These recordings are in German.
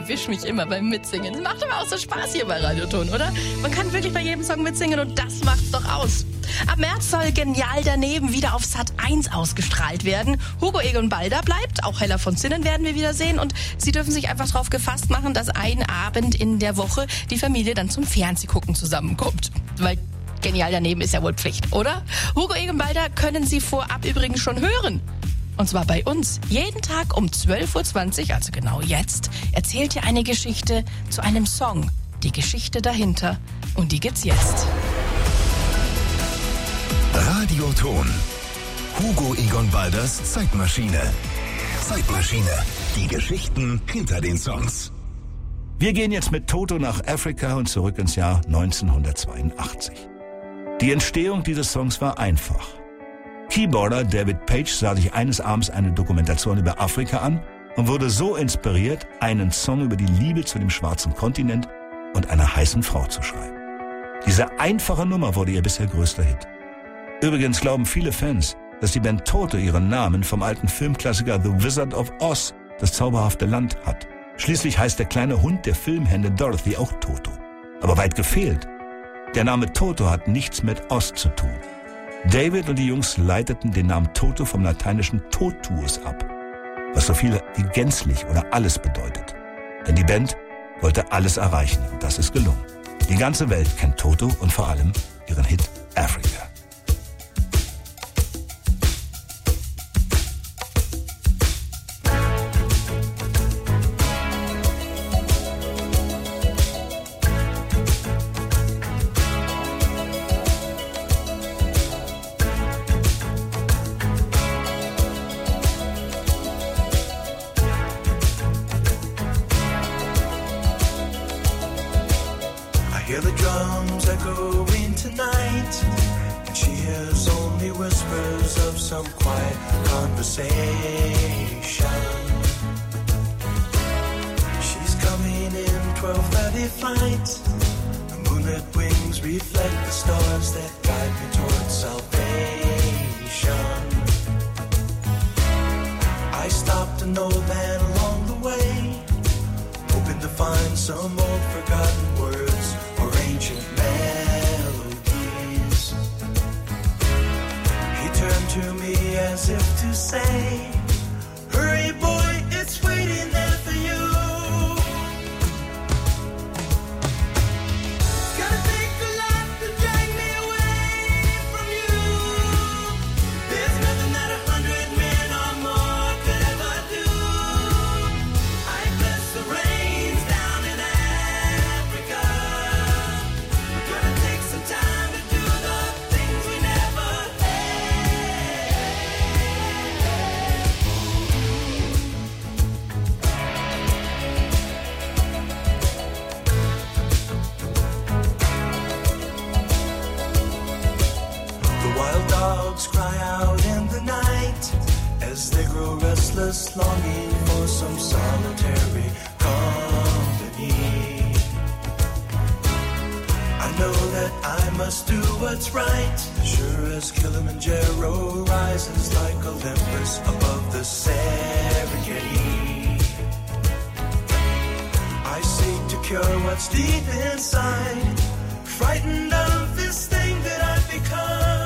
erwische mich immer beim Mitsingen. Das macht aber auch so Spaß hier bei Radioton, oder? Man kann wirklich bei jedem Song mitsingen und das macht's doch aus. Ab März soll Genial daneben wieder auf Sat.1 ausgestrahlt werden. Hugo Egon Balder bleibt, auch Hella von Sinnen werden wir wieder sehen und Sie dürfen sich einfach darauf gefasst machen, dass ein Abend in der Woche die Familie dann zum Fernsehgucken zusammenkommt. Weil Genial daneben ist ja wohl Pflicht, oder? Hugo Egon Balder können Sie vorab übrigens schon hören. Und zwar bei uns. Jeden Tag um 12.20 Uhr, also genau jetzt, erzählt ihr eine Geschichte zu einem Song. Die Geschichte dahinter. Und die gibt's jetzt. Radioton. Hugo Egon Balders Zeitmaschine. Zeitmaschine. Die Geschichten hinter den Songs. Wir gehen jetzt mit Toto nach Afrika und zurück ins Jahr 1982. Die Entstehung dieses Songs war einfach. Keyboarder David Page sah sich eines Abends eine Dokumentation über Afrika an und wurde so inspiriert, einen Song über die Liebe zu dem schwarzen Kontinent und einer heißen Frau zu schreiben. Diese einfache Nummer wurde ihr bisher größter Hit. Übrigens glauben viele Fans, dass die Band Toto ihren Namen vom alten Filmklassiker The Wizard of Oz, das zauberhafte Land, hat. Schließlich heißt der kleine Hund der Filmhenne Dorothy auch Toto. Aber weit gefehlt. Der Name Toto hat nichts mit Oz zu tun. David und die Jungs leiteten den Namen Toto vom lateinischen totuus ab, was so viel wie gänzlich oder alles bedeutet. Denn die Band wollte alles erreichen und das ist gelungen. Die ganze Welt kennt Toto und vor allem ihren Hit Africa. Hear the drums echoing tonight, and she hears only whispers of some quiet conversation. She's coming in 12:30 flight. The moonlit wings reflect the stars that guide me towards salvation. I stopped an old man along the way, hoping to find some old forgotten words or ancient melodies. He turned to me as if to say, hurry boy, it's waiting there for you. It's gonna take a lot to drag me away from you. There's nothing that 100 men or more could ever do. I bless the rains down in Africa. We're gonna take some time to do the things we never had. The wild dogs cry out in the night as they grow restless, longing for some solitary company. I know that I must do what's right, sure as Kilimanjaro rises like Olympus above the Serengeti. I seek to cure what's deep inside, frightened of this thing that I've become.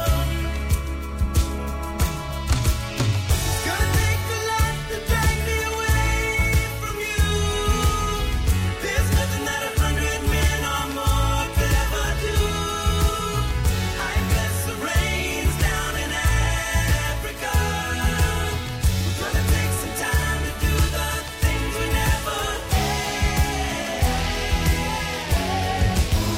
It's gonna take a lot to drag me away from you. There's nothing that 100 men or more could ever do. I bless the rains down in Africa. We're gonna take some time to do the things we never had.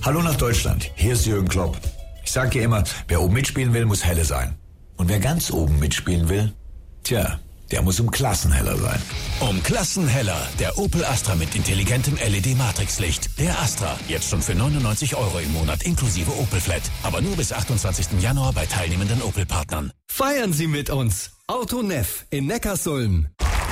Hallo nach Deutschland, hier ist Jürgen Klopp. Ich sage ja immer, wer oben mitspielen will, muss helle sein. Und wer ganz oben mitspielen will, der muss um Klassen heller sein. Um Klassen heller. Der Opel Astra mit intelligentem LED-Matrixlicht. Der Astra. Jetzt schon für 99 € im Monat inklusive Opel Flat. Aber nur bis 28. Januar bei teilnehmenden Opel-Partnern. Feiern Sie mit uns. Autoneff in Neckarsulm.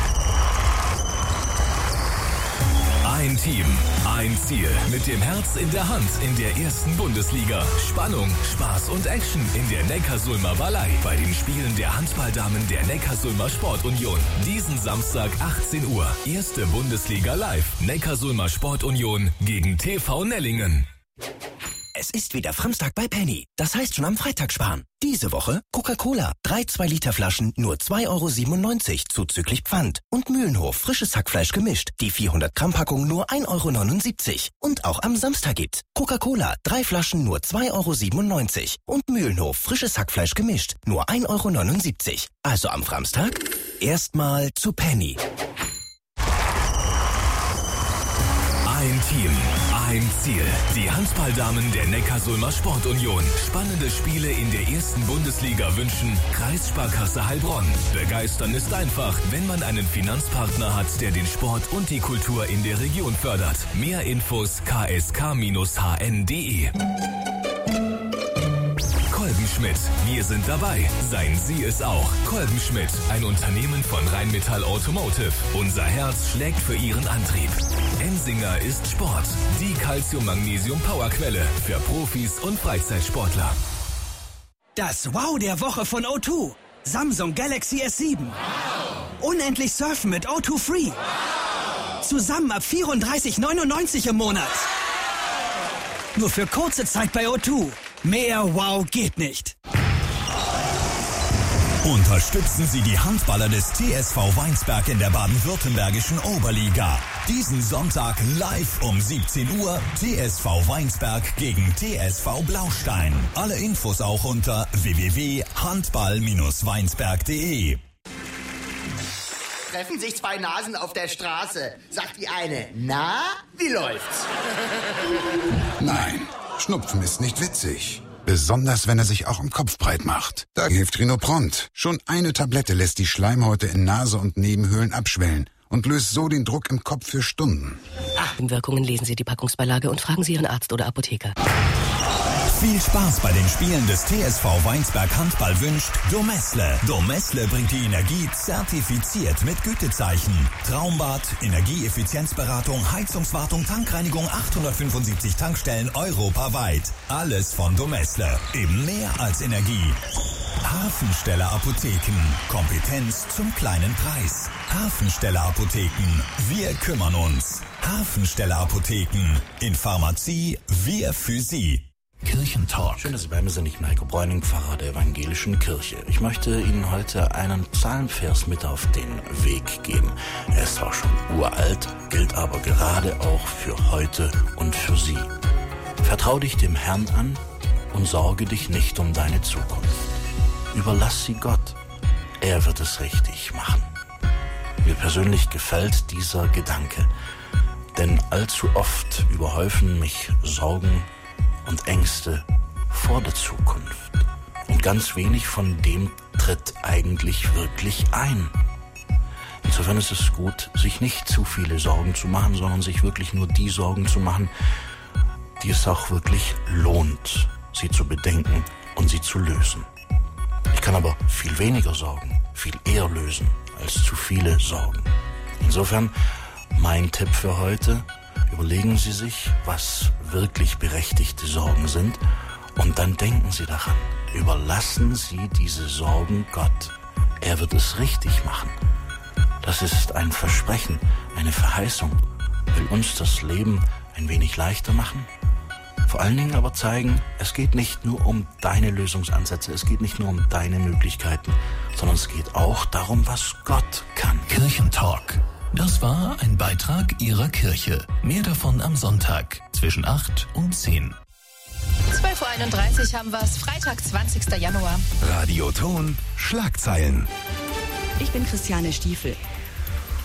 Ein Team, ein Ziel. Mit dem Herz in der Hand in der ersten Bundesliga. Spannung, Spaß und Action in der Neckarsulmer Wallei. Bei den Spielen der Handballdamen der Neckarsulmer Sportunion. Diesen Samstag 18 Uhr. Erste Bundesliga live. Neckarsulmer Sportunion gegen TV Nellingen. Es ist wieder Samstag bei Penny. Das heißt schon am Freitag sparen. Diese Woche Coca-Cola. 3 2-Liter-Flaschen nur 2,97 € zuzüglich Pfand. Und Mühlenhof frisches Hackfleisch gemischt. Die 400-Gramm-Packung nur 1,79 € Und auch am Samstag gibt's Coca-Cola. 3 Flaschen nur 2,97 € Und Mühlenhof frisches Hackfleisch gemischt. Nur 1,79 €. Also am Samstag erstmal zu Penny. Ein Team, ein Ziel. Die Handballdamen der Neckarsulmer Sportunion. Spannende Spiele in der ersten Bundesliga wünschen Kreissparkasse Heilbronn. Begeistern ist einfach, wenn man einen Finanzpartner hat, der den Sport und die Kultur in der Region fördert. Mehr Infos ksk-hn.de. Kolbenschmidt, wir sind dabei. Seien Sie es auch. Kolbenschmidt, ein Unternehmen von Rheinmetall Automotive. Unser Herz schlägt für Ihren Antrieb. Ensinger ist Sport. Die Calcium-Magnesium-Powerquelle für Profis und Freizeitsportler. Das Wow der Woche von O2. Samsung Galaxy S7. Unendlich surfen mit O2 Free. Zusammen ab 34,99 € im Monat. Nur für kurze Zeit bei O2. Mehr Wow geht nicht. Unterstützen Sie die Handballer des TSV Weinsberg in der baden-württembergischen Oberliga. Diesen Sonntag live um 17 Uhr TSV Weinsberg gegen TSV Blaustein. Alle Infos auch unter www.handball-weinsberg.de. Treffen sich zwei Nasen auf der Straße. Sagt die eine, na, wie läuft's? Nein, Schnupfen ist nicht witzig. Besonders, wenn er sich auch im Kopf breit macht. Da hilft Rhinopront. Schon eine Tablette lässt die Schleimhäute in Nase und Nebenhöhlen abschwellen und löst so den Druck im Kopf für Stunden. Nebenwirkungen lesen Sie die Packungsbeilage und fragen Sie Ihren Arzt oder Apotheker. Viel Spaß bei den Spielen des TSV Weinsberg Handball wünscht Domesle. Domesle bringt die Energie zertifiziert mit Gütezeichen. Traumbad, Energieeffizienzberatung, Heizungswartung, Tankreinigung, 875 Tankstellen europaweit. Alles von Domesle. Eben mehr als Energie. Hafensteller Apotheken. Kompetenz zum kleinen Preis. Hafensteller Apotheken. Wir kümmern uns. Hafensteller Apotheken. In Pharmazie, wir für Sie. Kirchentalk. Schön, dass Sie bei mir sind. Ich bin Heiko Bräuning, Pfarrer der Evangelischen Kirche. Ich möchte Ihnen heute einen Psalmvers mit auf den Weg geben. Er ist zwar schon uralt, gilt aber gerade auch für heute und für Sie. Vertrau dich dem Herrn an und sorge dich nicht um deine Zukunft. Überlass sie Gott. Er wird es richtig machen. Mir persönlich gefällt dieser Gedanke, denn allzu oft überhäufen mich Sorgen und Ängste vor der Zukunft. Und ganz wenig von dem tritt eigentlich wirklich ein. Insofern ist es gut, sich nicht zu viele Sorgen zu machen, sondern sich wirklich nur die Sorgen zu machen, die es auch wirklich lohnt, sie zu bedenken und sie zu lösen. Ich kann aber viel weniger Sorgen, viel eher lösen als zu viele Sorgen. Insofern mein Tipp für heute: Überlegen Sie sich, was wirklich berechtigte Sorgen sind, und dann denken Sie daran. Überlassen Sie diese Sorgen Gott. Er wird es richtig machen. Das ist ein Versprechen, eine Verheißung. Will uns das Leben ein wenig leichter machen. Vor allen Dingen aber zeigen, es geht nicht nur um deine Lösungsansätze, es geht nicht nur um deine Möglichkeiten, sondern es geht auch darum, was Gott kann. Kirchentalk. Das war ein Beitrag Ihrer Kirche. Mehr davon am Sonntag zwischen 8 und 10. 12:31 Uhr haben wir es, Freitag, 20. Januar. Radioton Schlagzeilen. Ich bin Christiane Stiefel.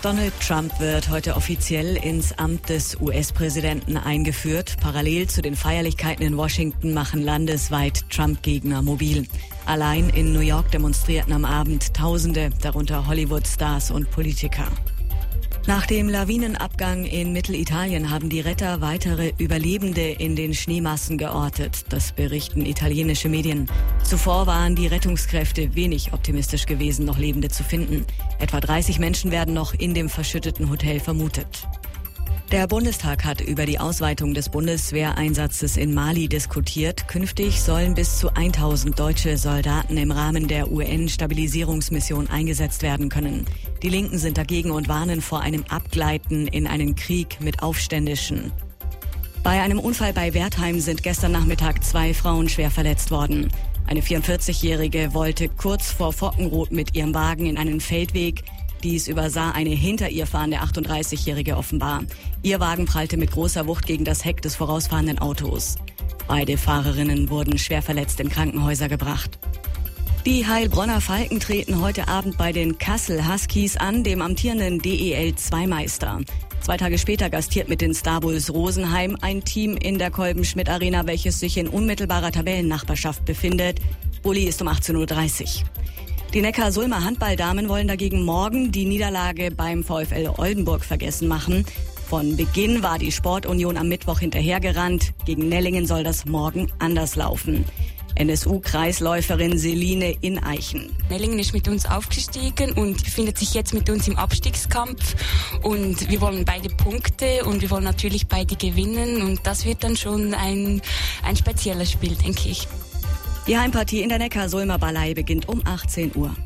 Donald Trump wird heute offiziell ins Amt des US-Präsidenten eingeführt. Parallel zu den Feierlichkeiten in Washington machen landesweit Trump-Gegner mobil. Allein in New York demonstrierten am Abend Tausende, darunter Hollywood-Stars und Politiker. Nach dem Lawinenabgang in Mittelitalien haben die Retter weitere Überlebende in den Schneemassen geortet. Das berichten italienische Medien. Zuvor waren die Rettungskräfte wenig optimistisch gewesen, noch Lebende zu finden. Etwa 30 Menschen werden noch in dem verschütteten Hotel vermutet. Der Bundestag hat über die Ausweitung des Bundeswehreinsatzes in Mali diskutiert. Künftig sollen bis zu 1000 deutsche Soldaten im Rahmen der UN-Stabilisierungsmission eingesetzt werden können. Die Linken sind dagegen und warnen vor einem Abgleiten in einen Krieg mit Aufständischen. Bei einem Unfall bei Wertheim sind gestern Nachmittag 2 Frauen schwer verletzt worden. Eine 44-Jährige wollte kurz vor Fockenroth mit ihrem Wagen in einen Feldweg. Dies übersah eine hinter ihr fahrende 38-Jährige offenbar. Ihr Wagen prallte mit großer Wucht gegen das Heck des vorausfahrenden Autos. Beide Fahrerinnen wurden schwer verletzt in Krankenhäuser gebracht. Die Heilbronner Falken treten heute Abend bei den Kassel Huskies an, dem amtierenden DEL-2-Meister. 2 Tage später gastiert mit den Star Bulls Rosenheim ein Team in der Kolben-Schmidt Arena, welches sich in unmittelbarer Tabellennachbarschaft befindet. Bulli ist um 18:30 Uhr. Die Neckar-Sulmer Handballdamen wollen dagegen morgen die Niederlage beim VfL Oldenburg vergessen machen. Von Beginn war die Sportunion am Mittwoch hinterhergerannt. Gegen Nellingen soll das morgen anders laufen. NSU-Kreisläuferin Seline in Eichen. Nellingen ist mit uns aufgestiegen und befindet sich jetzt mit uns im Abstiegskampf. Und wir wollen beide Punkte und wir wollen natürlich beide gewinnen. Und das wird dann schon ein spezielles Spiel, denke ich. Die Heimpartie in der Neckar-Sulmer Ballei beginnt um 18 Uhr.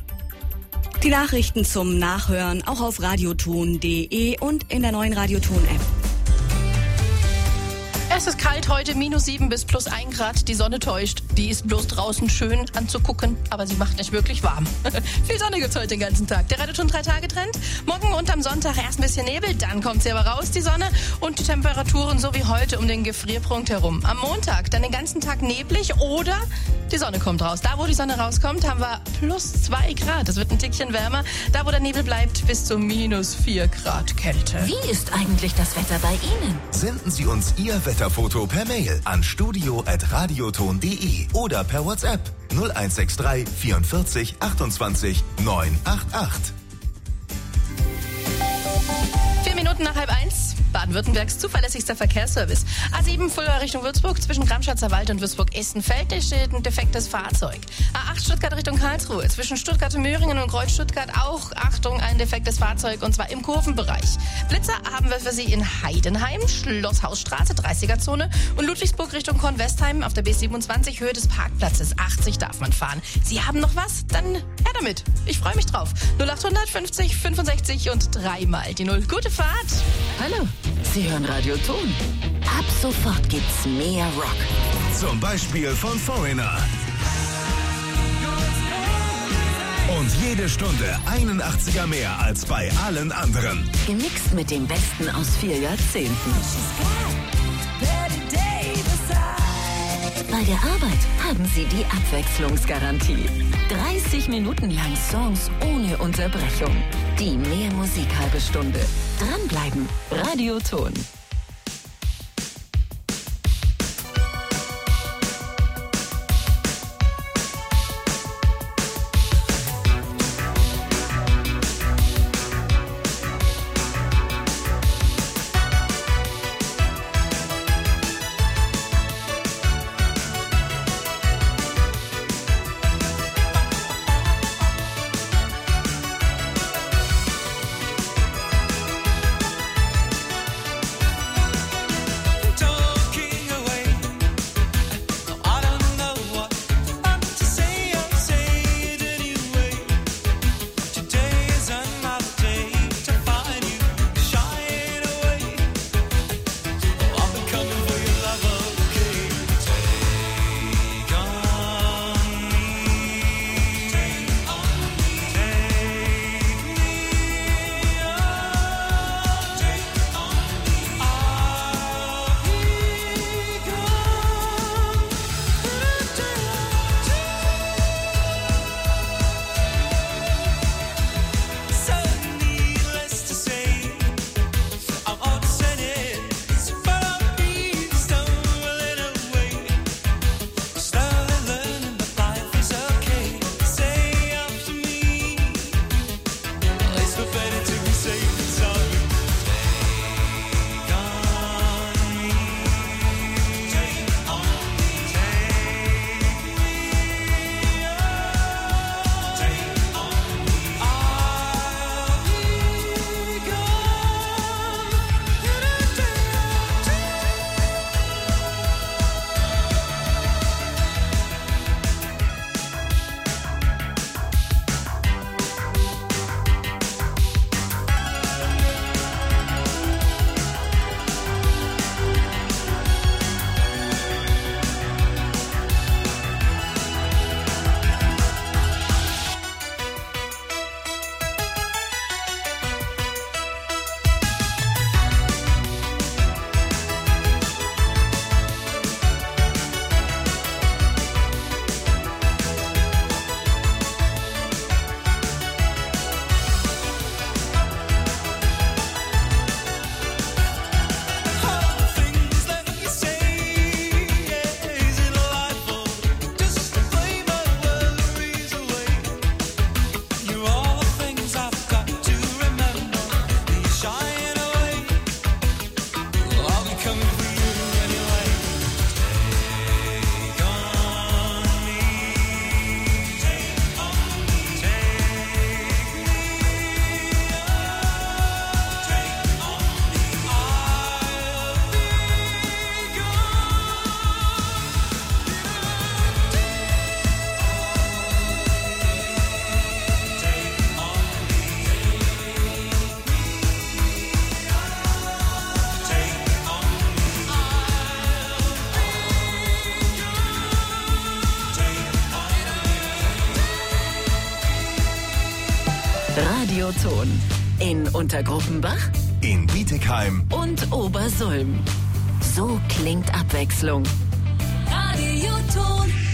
Die Nachrichten zum Nachhören auch auf radioton.de und in der neuen Radioton-App. Es ist kalt heute, -7 bis +1 Grad. Die Sonne täuscht. Die ist bloß draußen schön anzugucken, aber sie macht nicht wirklich warm. Viel Sonne gibt's heute den ganzen Tag. Der Radioton 3-Tage-Trend. Morgen und am Sonntag erst ein bisschen Nebel, dann kommt sie aber raus, die Sonne. Und die Temperaturen so wie heute um den Gefrierpunkt herum. Am Montag dann den ganzen Tag neblig oder die Sonne kommt raus. Da, wo die Sonne rauskommt, haben wir +2 Grad. Es wird ein Tickchen wärmer. Da, wo der Nebel bleibt, bis zu -4 Grad Kälte. Wie ist eigentlich das Wetter bei Ihnen? Senden Sie uns Ihr Wetterfoto per Mail an studio@radioton.de oder per WhatsApp 0163 44 28 988. 4 Minuten nach 12:30. Baden-Württembergs zuverlässigster Verkehrsservice. A7 Fulda Richtung Würzburg, zwischen Gramschatzer Wald und Würzburg-Essenfeld steht ein defektes Fahrzeug. A8 Stuttgart Richtung Karlsruhe, zwischen Stuttgart-Möhringen und Kreuz-Stuttgart auch, Achtung, ein defektes Fahrzeug und zwar im Kurvenbereich. Blitzer haben wir für Sie in Heidenheim, Schlosshausstraße, 30er-Zone und Ludwigsburg Richtung Kornwestheim auf der B27, Höhe des Parkplatzes. 80 darf man fahren. Sie haben noch was? Dann her damit. Ich freue mich drauf. 0800 50 65 und 3 mal die 0. Gute Fahrt. Hallo, Sie hören Radioton. Ab sofort gibt's mehr Rock. Zum Beispiel von Foreigner. Und jede Stunde einen 80er mehr als bei allen anderen. Gemixt mit dem Besten aus 4 Jahrzehnten. Bei der Arbeit haben Sie die Abwechslungsgarantie. 30 Minuten lang Songs ohne Unterbrechung. Die Mehr Musik halbe Stunde. Dranbleiben. Radioton. Radioton. In Untergruppenbach, In Bietigheim und Obersulm. So klingt Abwechslung. Radioton.